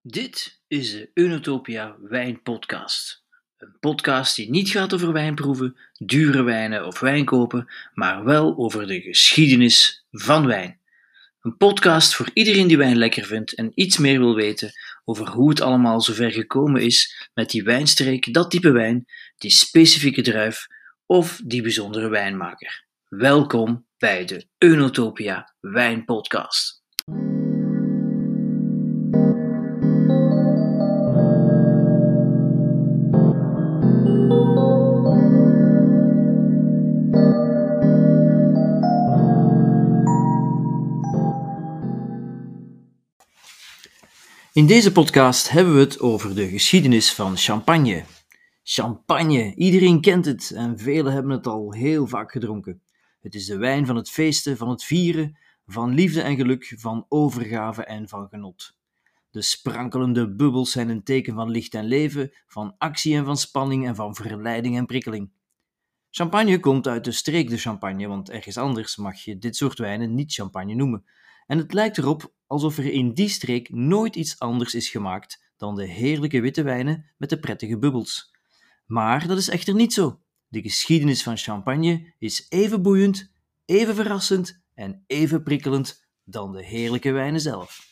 Dit is de Unotopia Wijnpodcast. Een podcast die niet gaat over wijnproeven, dure wijnen of wijn kopen, maar wel over de geschiedenis van wijn. Een podcast voor iedereen die wijn lekker vindt en iets meer wil weten over hoe het allemaal zover gekomen is met die wijnstreek, dat type wijn, die specifieke druif of die bijzondere wijnmaker. Welkom bij de Unotopia Wijnpodcast. In deze podcast hebben we het over de geschiedenis van champagne. Champagne, iedereen kent het en velen hebben het al heel vaak gedronken. Het is de wijn van het feesten, van het vieren, van liefde en geluk, van overgave en van genot. De sprankelende bubbels zijn een teken van licht en leven, van actie en van spanning en van verleiding en prikkeling. Champagne komt uit de streek de Champagne, want ergens anders mag je dit soort wijnen niet champagne noemen. En het lijkt erop alsof er in die streek nooit iets anders is gemaakt dan de heerlijke witte wijnen met de prettige bubbels. Maar dat is echter niet zo. De geschiedenis van champagne is even boeiend, even verrassend en even prikkelend dan de heerlijke wijnen zelf.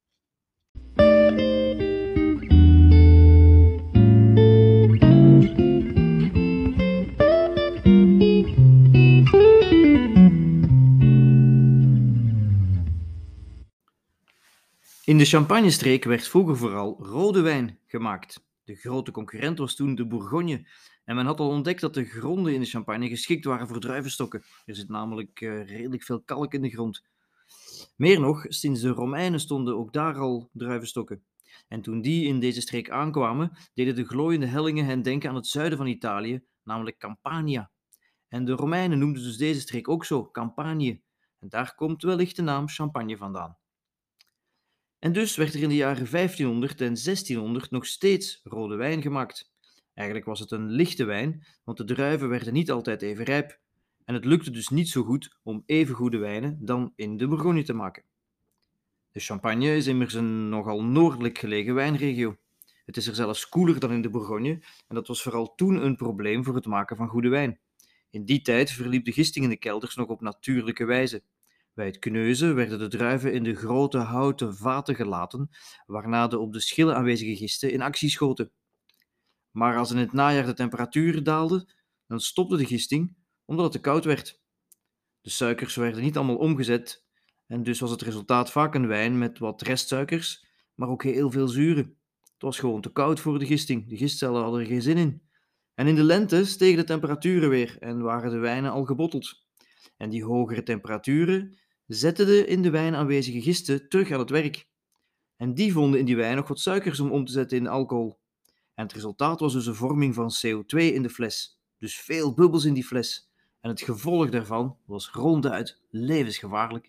In de Champagnestreek werd vroeger vooral rode wijn gemaakt. De grote concurrent was toen de Bourgogne. En men had al ontdekt dat de gronden in de Champagne geschikt waren voor druivenstokken. Er zit namelijk redelijk veel kalk in de grond. Meer nog, sinds de Romeinen stonden ook daar al druivenstokken. En toen die in deze streek aankwamen, deden de glooiende hellingen hen denken aan het zuiden van Italië, namelijk Campania. En de Romeinen noemden dus deze streek ook zo, Campanië. En daar komt wellicht de naam Champagne vandaan. En dus werd er in de jaren 1500 en 1600 nog steeds rode wijn gemaakt. Eigenlijk was het een lichte wijn, want de druiven werden niet altijd even rijp. En het lukte dus niet zo goed om even goede wijnen dan in de Bourgogne te maken. De Champagne is immers een nogal noordelijk gelegen wijnregio. Het is er zelfs koeler dan in de Bourgogne en dat was vooral toen een probleem voor het maken van goede wijn. In die tijd verliep de gisting in de kelders nog op natuurlijke wijze. Bij het kneuzen werden de druiven in de grote houten vaten gelaten, waarna de op de schillen aanwezige gisten in actie schoten. Maar als in het najaar de temperatuur daalde, dan stopte de gisting, omdat het te koud werd. De suikers werden niet allemaal omgezet, en dus was het resultaat vaak een wijn met wat restsuikers, maar ook heel veel zuren. Het was gewoon te koud voor de gisting, de gistcellen hadden er geen zin in. En in de lente stegen de temperaturen weer en waren de wijnen al gebotteld. En die hogere temperaturen zetten de in de wijn aanwezige gisten terug aan het werk. En die vonden in die wijn nog wat suikers om te zetten in alcohol. En het resultaat was dus een vorming van CO2 in de fles. Dus veel bubbels in die fles. En het gevolg daarvan was ronduit levensgevaarlijk.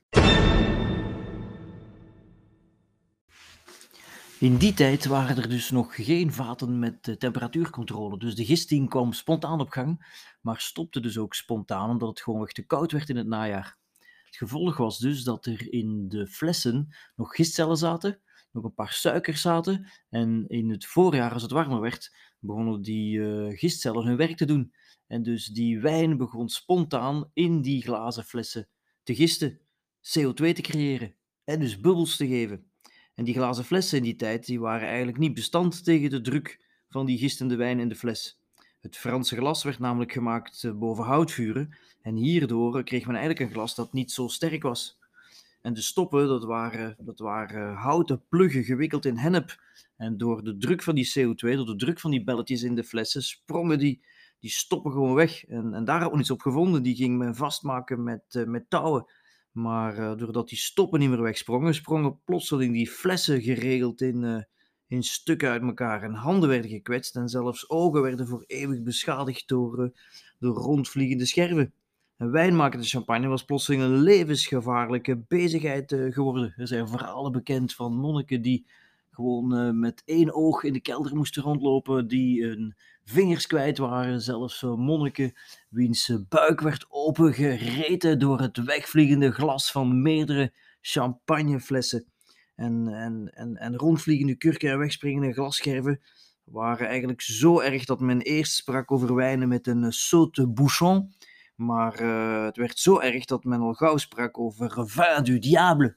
In die tijd waren er dus nog geen vaten met temperatuurcontrole, dus de gisting kwam spontaan op gang, maar stopte dus ook spontaan omdat het gewoonweg te koud werd in het najaar. Het gevolg was dus dat er in de flessen nog gistcellen zaten, nog een paar suikers zaten en in het voorjaar, als het warmer werd, begonnen die gistcellen hun werk te doen. En dus die wijn begon spontaan in die glazen flessen te gisten, CO2 te creëren en dus bubbels te geven. En die glazen flessen in die tijd die waren eigenlijk niet bestand tegen de druk van die gistende wijn in de fles. Het Franse glas werd namelijk gemaakt boven houtvuren en hierdoor kreeg men eigenlijk een glas dat niet zo sterk was. En de stoppen, dat waren houten pluggen gewikkeld in hennep. En door de druk van die CO2, door de druk van die belletjes in de flessen, sprongen die stoppen gewoon weg. En daar had men iets op gevonden, die ging men vastmaken met touwen. Maar doordat die stoppen niet meer wegsprongen, sprongen plotseling die flessen geregeld in stukken uit elkaar. En handen werden gekwetst en zelfs ogen werden voor eeuwig beschadigd door rondvliegende scherven. En wijnmakende champagne was plotseling een levensgevaarlijke bezigheid geworden. Er zijn verhalen bekend van monniken die gewoon met één oog in de kelder moesten rondlopen, die hun vingers kwijt waren. Zelfs monniken wiens buik werd opengereten door het wegvliegende glas van meerdere champagneflessen. en rondvliegende kurken en wegspringende glasscherven waren eigenlijk zo erg dat men eerst sprak over wijnen met een saute bouchon, maar het werd zo erg dat men al gauw sprak over vin du diable.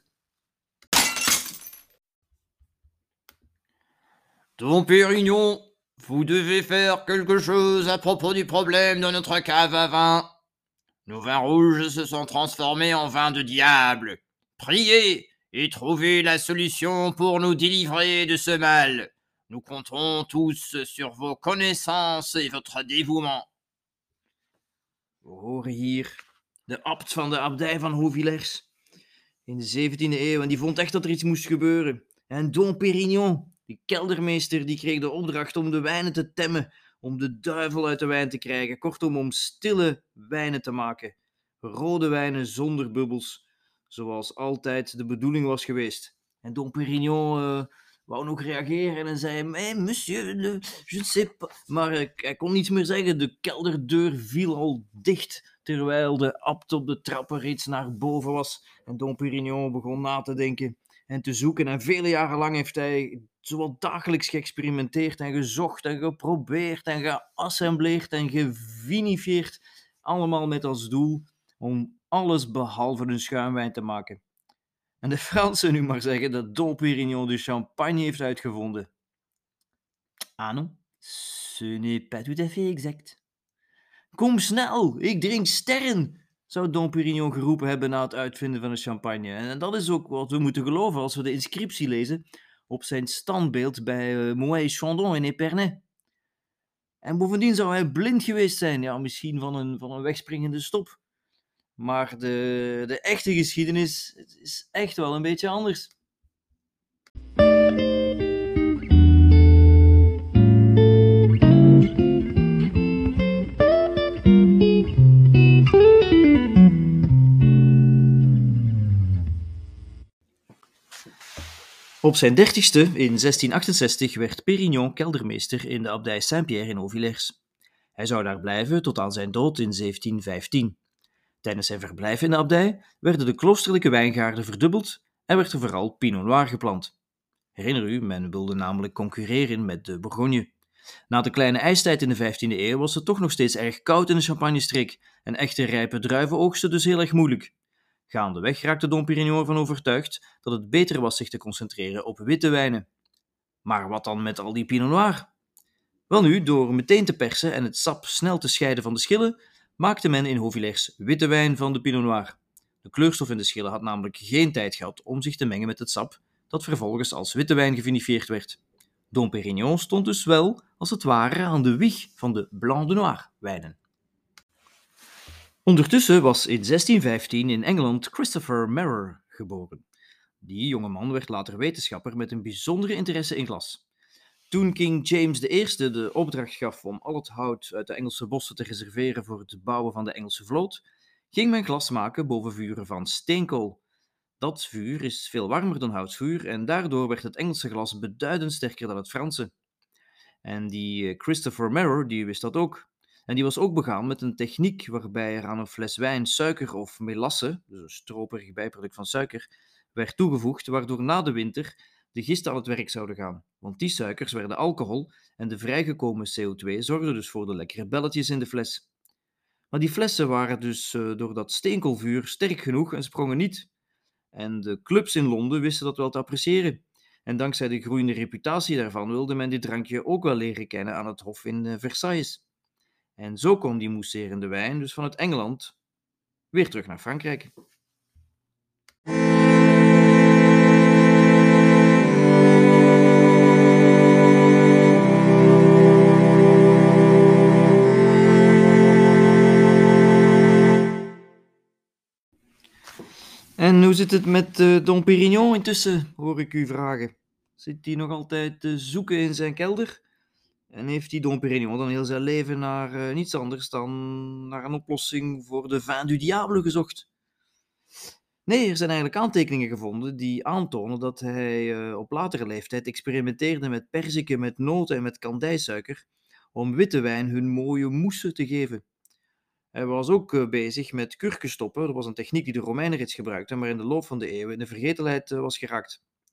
Dom Pérignon, vous devez faire quelque chose à propos du problème de notre cave à vin. Nos vins rouges se sont transformés en vin de diable. Priez et trouvez la solution pour nous délivrer de ce mal. Nous compterons tous sur vos connaissances et votre dévouement. We horen hier de abt van de abdij van Hauvillers in de 17e eeuw en die vond echt dat er iets moest gebeuren. En Dom Pérignon, die keldermeester, die kreeg de opdracht om de wijnen te temmen, om de duivel uit de wijn te krijgen, kortom om stille wijnen te maken. Rode wijnen zonder bubbels, zoals altijd de bedoeling was geweest. En Dom Pérignon wou nog reageren en zei, monsieur, je ne sais pas. Maar hij kon niets meer zeggen, de kelderdeur viel al dicht, terwijl de abt op de trappen reeds naar boven was. En Dom Pérignon begon na te denken en te zoeken. En vele jaren lang heeft hij zowat dagelijks geëxperimenteerd en gezocht en geprobeerd en geassembleerd en gevinifieerd. Allemaal met als doel om alles behalve een schuimwijn te maken. En de Fransen nu maar zeggen dat Dom Pérignon de champagne heeft uitgevonden. Ah non, ce n'est pas tout à fait exact. Kom snel, ik drink sterren, zou Dom Pérignon geroepen hebben na het uitvinden van de champagne. En dat is ook wat we moeten geloven als we de inscriptie lezen op zijn standbeeld bij Moët-Chandon in Épernay. En bovendien zou hij blind geweest zijn, ja, misschien van een wegspringende stop. Maar de echte geschiedenis is echt wel een beetje anders. Op zijn 30ste, in 1668, werd Pérignon keldermeester in de abdij Saint-Pierre in Hauvillers. Hij zou daar blijven tot aan zijn dood in 1715. Tijdens zijn verblijf in de abdij werden de kloosterlijke wijngaarden verdubbeld en werd er vooral Pinot Noir geplant. Herinner u, men wilde namelijk concurreren met de Bourgogne. Na de kleine ijstijd in de 15e eeuw was het toch nog steeds erg koud in de Champagne-streek en echte rijpe druiven oogsten dus heel erg moeilijk. Gaandeweg raakte Dom Pérignon ervan overtuigd dat het beter was zich te concentreren op witte wijnen. Maar wat dan met al die Pinot Noir? Welnu, door meteen te persen en het sap snel te scheiden van de schillen, maakte men in Hauvillers witte wijn van de Pinot Noir. De kleurstof in de schillen had namelijk geen tijd gehad om zich te mengen met het sap, dat vervolgens als witte wijn gevinifieerd werd. Dom Pérignon stond dus wel, als het ware, aan de wieg van de Blanc de Noir wijnen. Ondertussen was in 1615 in Engeland Christopher Marrer geboren. Die jonge man werd later wetenschapper met een bijzondere interesse in glas. Toen King James I de opdracht gaf om al het hout uit de Engelse bossen te reserveren voor het bouwen van de Engelse vloot, ging men glas maken boven vuren van steenkool. Dat vuur is veel warmer dan houtvuur en daardoor werd het Engelse glas beduidend sterker dan het Franse. En die Christopher Marrer, die wist dat ook. En die was ook begaan met een techniek waarbij er aan een fles wijn suiker of melasse, dus een stroperig bijproduct van suiker, werd toegevoegd, waardoor na de winter de gisten aan het werk zouden gaan. Want die suikers werden alcohol en de vrijgekomen CO2 zorgde dus voor de lekkere belletjes in de fles. Maar die flessen waren dus door dat steenkoolvuur sterk genoeg en sprongen niet. En de clubs in Londen wisten dat wel te appreciëren. En dankzij de groeiende reputatie daarvan wilde men dit drankje ook wel leren kennen aan het hof in Versailles. En zo kwam die mousserende wijn dus vanuit Engeland weer terug naar Frankrijk. En hoe zit het met Dom Pérignon intussen, hoor ik u vragen? Zit hij nog altijd te zoeken in zijn kelder? En heeft die Dom Pérignon dan heel zijn leven naar niets anders dan naar een oplossing voor de vin du diable gezocht? Nee, er zijn eigenlijk aantekeningen gevonden die aantonen dat hij op latere leeftijd experimenteerde met perziken, met noten en met kandijsuiker om witte wijn hun mooie mousse te geven. Hij was ook bezig met kurkenstoppen. Dat was een techniek die de Romeinen reeds gebruikten, maar in de loop van de eeuwen in de vergetelheid was geraakt.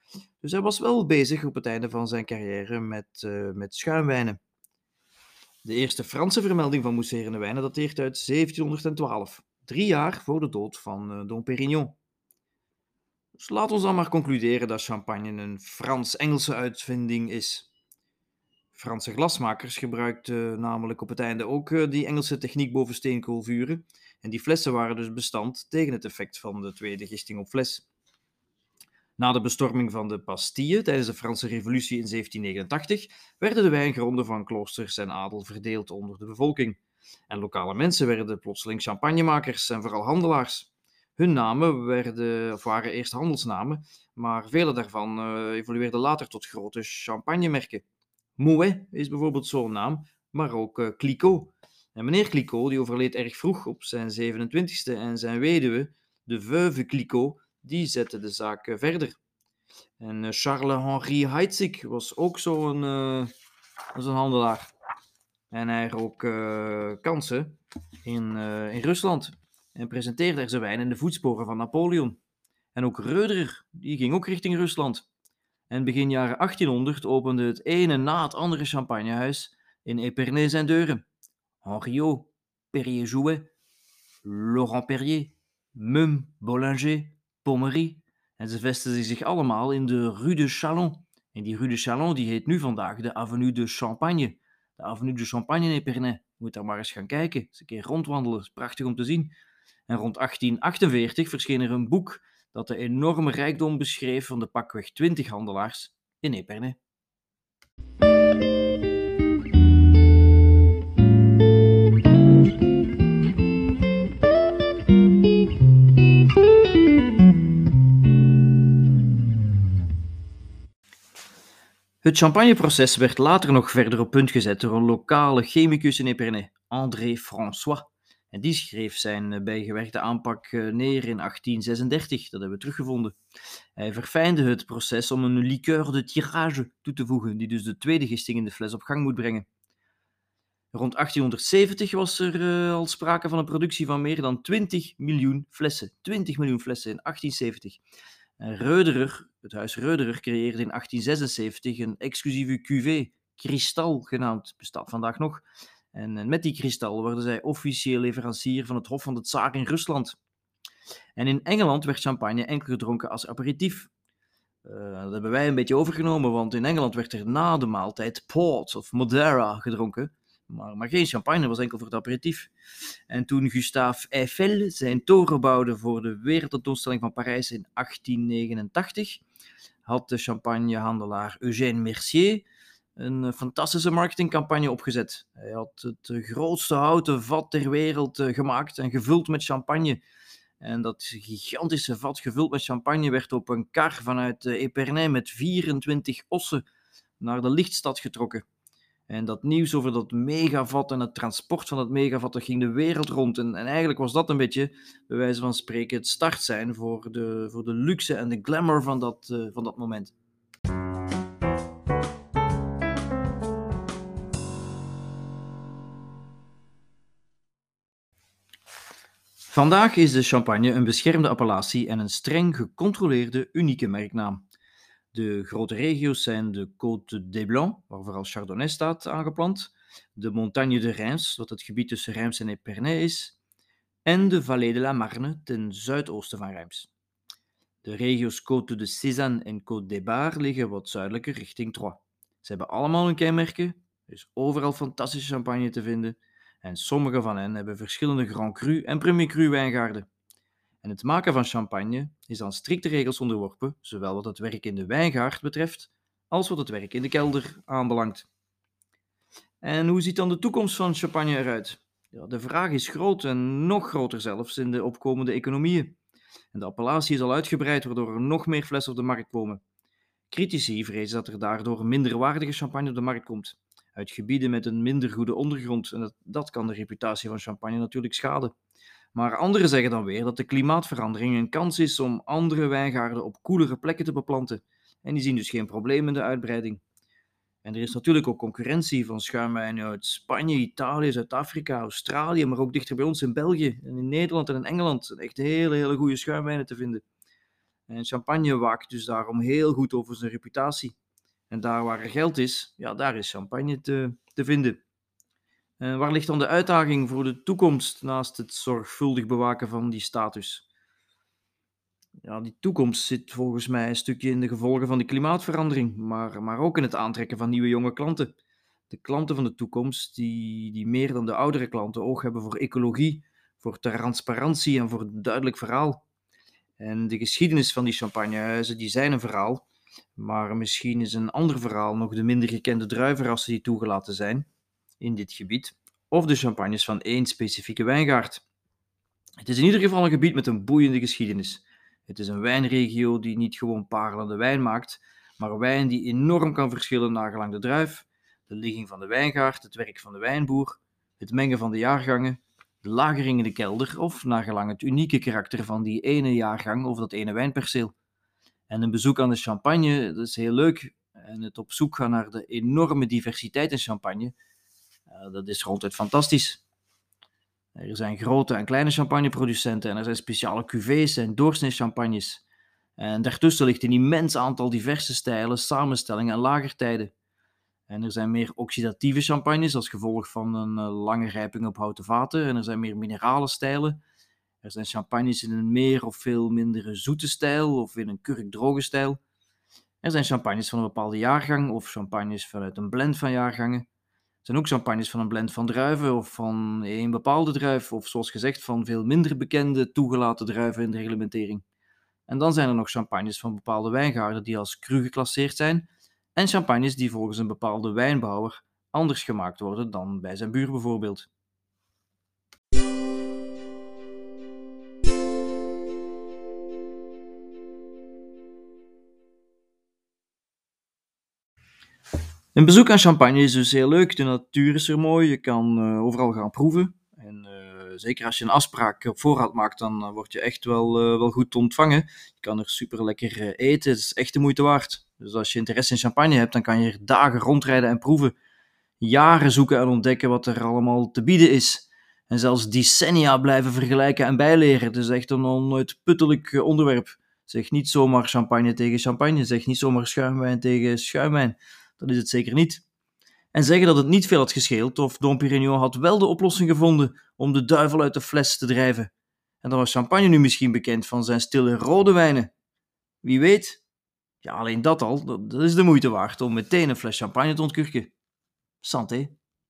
Dus hij was wel bezig op het einde van zijn carrière met schuimwijnen. De eerste Franse vermelding van mousserende wijnen dateert uit 1712, 3 jaar voor de dood van Dom Pérignon. Dus laat ons dan maar concluderen dat champagne een Frans-Engelse uitvinding is. Franse glasmakers gebruikten namelijk op het einde ook die Engelse techniek boven steenkool vuren. En die flessen waren dus bestand tegen het effect van de tweede gisting op fles. Na de bestorming van de Bastille tijdens de Franse Revolutie in 1789 werden de wijngronden van kloosters en adel verdeeld onder de bevolking. En lokale mensen werden plotseling champagnemakers en vooral handelaars. Hun namen waren eerst handelsnamen, maar vele daarvan evolueerden later tot grote champagnemerken. Mouet is bijvoorbeeld zo'n naam, maar ook Clicquot. En meneer Clicquot die overleed erg vroeg op zijn 27e en zijn weduwe, de veuve Clicquot, die zette de zaak verder. En Charles-Henri Heidsieck was ook zo'n handelaar. En hij rook kansen in Rusland en presenteerde er zijn wijn in de voetsporen van Napoleon. En ook Röderer, die ging ook richting Rusland. En begin jaren 1800 opende het ene na het andere champagnehuis in Épernay zijn deuren. Henriot, Perrier-Jouët, Laurent Perrier, Mumm, Bollinger, Pommery. En ze vestigden zich allemaal in de Rue de Chalon. En die Rue de Chalon die heet nu vandaag de Avenue de Champagne. De Avenue de Champagne in Épernay. Je moet daar maar eens gaan kijken, eens een keer rondwandelen. Het is prachtig om te zien. En rond 1848 verscheen er een boek dat de enorme rijkdom beschreef van de pakweg 20 handelaars in Épernay. Het champagneproces werd later nog verder op punt gezet door een lokale chemicus in Épernay, André François. En die schreef zijn bijgewerkte aanpak neer in 1836, dat hebben we teruggevonden. Hij verfijnde het proces om een liqueur de tirage toe te voegen, die dus de tweede gisting in de fles op gang moet brengen. Rond 1870 was er al sprake van een productie van meer dan 20 miljoen flessen. 20 miljoen flessen in 1870. En het huis Röderer creëerde in 1876 een exclusieve cuvée, Kristal genaamd, bestaat vandaag nog. En met die Kristal worden zij officieel leverancier van het Hof van de Tsaar in Rusland. En in Engeland werd champagne enkel gedronken als aperitief. Dat hebben wij een beetje overgenomen, want in Engeland werd er na de maaltijd port of Madeira gedronken. Maar geen champagne, dat was enkel voor het aperitief. En toen Gustave Eiffel zijn toren bouwde voor de wereldtentoonstelling van Parijs in 1889, had de champagnehandelaar Eugène Mercier een fantastische marketingcampagne opgezet. Hij had het grootste houten vat ter wereld gemaakt en gevuld met champagne. En dat gigantische vat gevuld met champagne werd op een kar vanuit Épernay met 24 ossen naar de lichtstad getrokken. En dat nieuws over dat megavat en het transport van dat megavat, dat ging de wereld rond. En eigenlijk was dat een beetje, bij wijze van spreken, het start zijn voor de luxe en de glamour van dat moment. Vandaag is de champagne een beschermde appellatie en een streng gecontroleerde unieke merknaam. De grote regio's zijn de Côte des Blancs, waar vooral Chardonnay staat aangeplant, de Montagne de Reims, wat het gebied tussen Reims en Épernay is, en de Vallée de la Marne ten zuidoosten van Reims. De regio's Côte de Sézanne en Côte des Bar liggen wat zuidelijker richting Troyes. Ze hebben allemaal hun kenmerken, er is overal fantastische champagne te vinden en sommige van hen hebben verschillende Grand Cru en Premier Cru wijngaarden. En het maken van champagne is aan strikte regels onderworpen, zowel wat het werk in de wijngaard betreft, als wat het werk in de kelder aanbelangt. En hoe ziet dan de toekomst van champagne eruit? Ja, de vraag is groot en nog groter zelfs in de opkomende economieën. En de appellatie is al uitgebreid, waardoor er nog meer flessen op de markt komen. Critici vrezen dat er daardoor minderwaardige champagne op de markt komt, uit gebieden met een minder goede ondergrond, en dat kan de reputatie van champagne natuurlijk schaden. Maar anderen zeggen dan weer dat de klimaatverandering een kans is om andere wijngaarden op koelere plekken te beplanten. En die zien dus geen probleem in de uitbreiding. En er is natuurlijk ook concurrentie van schuimwijnen uit Spanje, Italië, Zuid-Afrika, Australië, maar ook dichter bij ons in België en in Nederland en in Engeland. Echt hele goede schuimwijnen te vinden. En champagne waakt dus daarom heel goed over zijn reputatie. En daar waar er geld is, ja, daar is champagne te vinden. Waar ligt dan de uitdaging voor de toekomst naast het zorgvuldig bewaken van die status? Ja, die toekomst zit volgens mij een stukje in de gevolgen van de klimaatverandering, maar ook in het aantrekken van nieuwe jonge klanten. De klanten van de toekomst, die meer dan de oudere klanten oog hebben voor ecologie, voor transparantie en voor een duidelijk verhaal. En de geschiedenis van die champagnehuizen, die zijn een verhaal, maar misschien is een ander verhaal nog de minder gekende druivenrassen die toegelaten zijn in dit gebied, of de champagnes van één specifieke wijngaard. Het is in ieder geval een gebied met een boeiende geschiedenis. Het is een wijnregio die niet gewoon parelende wijn maakt, maar wijn die enorm kan verschillen naar gelang de druif, de ligging van de wijngaard, het werk van de wijnboer, het mengen van de jaargangen, de lagering in de kelder of naar gelang het unieke karakter van die ene jaargang of dat ene wijnperceel. En een bezoek aan de Champagne, dat is heel leuk. En het op zoek gaan naar de enorme diversiteit in Champagne, dat is ronduit fantastisch. Er zijn grote en kleine champagneproducenten en er zijn speciale cuvées en doorsnee-champagnes. En daartussen ligt een immens aantal diverse stijlen, samenstellingen en lagertijden. En er zijn meer oxidatieve champagnes als gevolg van een lange rijping op houten vaten. En er zijn meer minerale stijlen. Er zijn champagnes in een meer of veel minder zoete stijl of in een kurkdroge stijl. Er zijn champagnes van een bepaalde jaargang of champagnes vanuit een blend van jaargangen. Er zijn ook champagnes van een blend van druiven of van één bepaalde druif of zoals gezegd van veel minder bekende toegelaten druiven in de reglementering. En dan zijn er nog champagnes van bepaalde wijngaarden die als cru geclasseerd zijn en champagnes die volgens een bepaalde wijnbouwer anders gemaakt worden dan bij zijn buur bijvoorbeeld. Een bezoek aan Champagne is dus heel leuk. De natuur is er mooi. Je kan overal gaan proeven. En zeker als je een afspraak op voorhand maakt, dan word je echt wel goed ontvangen. Je kan er super lekker eten. Het is echt de moeite waard. Dus als je interesse in champagne hebt, dan kan je er dagen rondrijden en proeven. Jaren zoeken en ontdekken wat er allemaal te bieden is. En zelfs decennia blijven vergelijken en bijleren. Het is echt een onuitputtelijk onderwerp. Zeg niet zomaar champagne tegen champagne. Zeg niet zomaar schuimwijn tegen schuimwijn. Dat is het zeker niet. En zeggen dat het niet veel had gescheeld of Dom Pérignon had wel de oplossing gevonden om de duivel uit de fles te drijven. En dan was champagne nu misschien bekend van zijn stille rode wijnen. Wie weet? Ja, alleen dat al, dat is de moeite waard om meteen een fles champagne te ontkurken. Santé.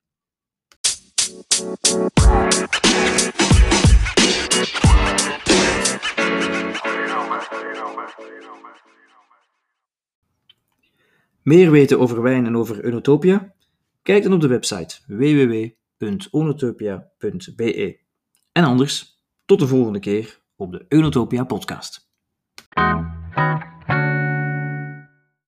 Meer weten over wijn en over Oenotopia? Kijk dan op de website www.oenotopia.be. En anders, tot de volgende keer op de Oenotopia podcast.